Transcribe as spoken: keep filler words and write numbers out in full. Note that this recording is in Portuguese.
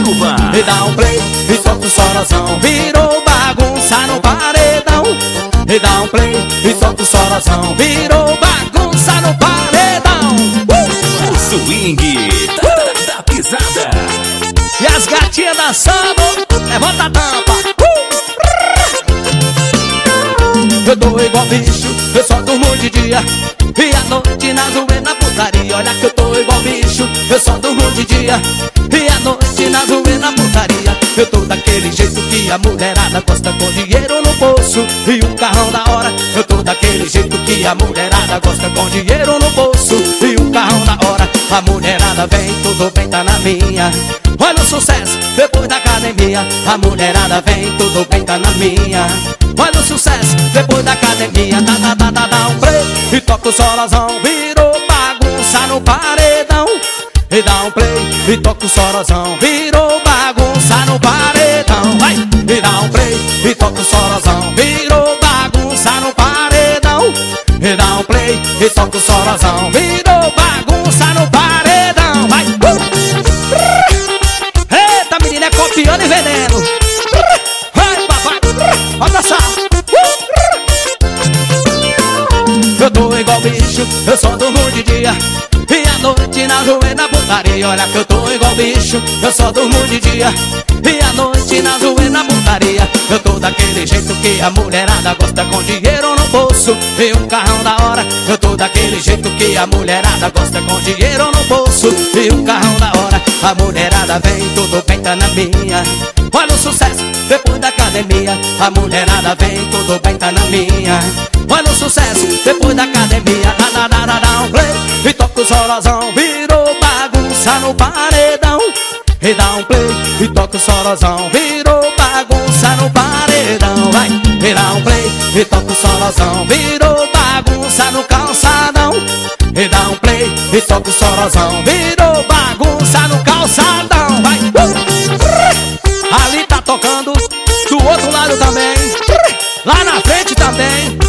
Pirituba. E dá um play e toca o sorozão, virou bagunça no paredão. E dá um play e toca o sorozão, virou bagunça no paredão. uh! O swing da, da, da pisada. E as gatinhas dançando, levanta a tampa. uh! Eu tô igual bicho, eu só durmo de dia e à noite na zoeira na putaria. Olha que eu tô igual bicho, eu só durmo de dia e à noite na zoeira na putaria. Eu tô daquele jeito que a mulherada gosta, com dinheiro no bolso e um carrão da hora. Eu tô daquele jeito que a mulherada gosta, com dinheiro no bolso e um carrão da hora. A mulherada vem, tudo bem, tá na minha. Olha o sucesso, depois da academia. A mulherada vem, tudo bem, tá na minha. Olha o sucesso, depois da academia. Dá, dá, dá, dá, dá um play e toca o sorozão, virou bagunça no paredão. E dá um play e toca o sorozão, virou bagunça no paredão. Vai! E dá um play e toca o sorozão, virou bagunça no paredão. E dá um play e toca o sorozão, virou bagunça no paredão. Vai! Uh! Eita, menina, é copiando e vendendo. Vai, papai! Pode dançar! Eu tô igual bicho, eu só durmo de dia e à noite na zoeira na putaria. Olha que eu tô igual bicho, eu só durmo de dia e à noite na zoeira na putaria. Eu tô daquele jeito que a mulherada gosta, com dinheiro no bolso e um carrão da hora. Eu tô daquele jeito que a mulherada gosta, com dinheiro no bolso e um carrão da hora. A mulherada vem, tudo bem, tá na minha. Olha o sucesso, depois da academia. A mulherada vem, tudo bem, tá na minha. Olha o sucesso, depois da academia. Dá, dá, dá, dá, dá um play e toca o sorozão, virou bagunça no paredão. E dá um play e toca o sorozão, virou bagunça no paredão. Vai! E dá um play e toca o sorozão, virou bagunça no calçadão. E dá um play e toca o sorozão, virou bagunça no calçadão. Vai! Uh! Ali tá tocando, do outro lado também, lá na frente também.